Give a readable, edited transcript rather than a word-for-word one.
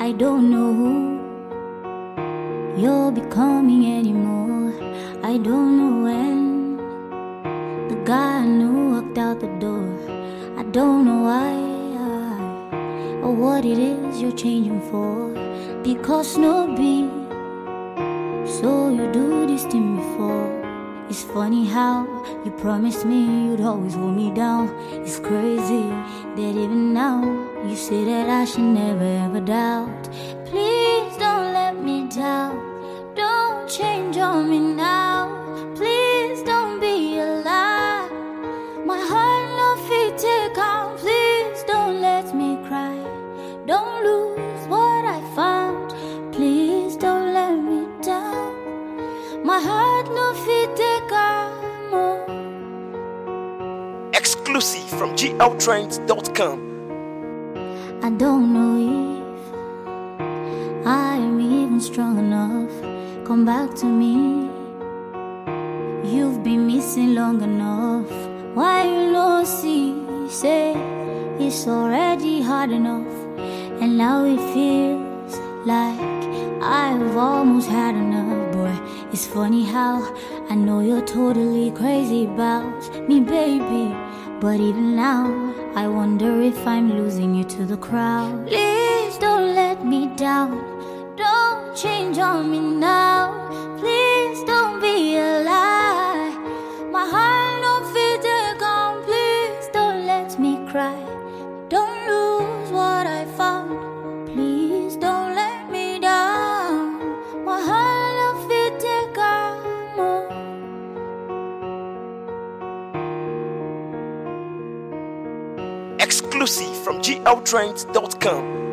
I don't know who you're becoming anymore. I don't know when the guy I knew walked out the door. I don't know why or what it is you're changing for. Because no beat, so you do this to me for. It's funny how you promised me you'd always hold me down. It's crazy that even now you say that I should never ever doubt. Please don't let me down. Don't change on me now. Please don't be a lie. My heart no fit take on. Please don't let me cry. Don't lose what I found. Please don't let me down. My heart no fit take on. Exclusive from gltrends.com. I don't know if I am even strong enough. Come back to me. You've been missing long enough. Why you no see? Say it's already hard enough. And now it feels like I've almost had enough, boy. It's funny how I know you're totally crazy about me, baby. But even now, I wonder if I'm losing you to the crowd. Please don't let me down. Don't change on me now. Please don't be a lie. My heart no fit take on. Please don't let me cry. Don't lose what I found. Please don't let me down. My heart no fit take on. Exclusive from gltrends.com.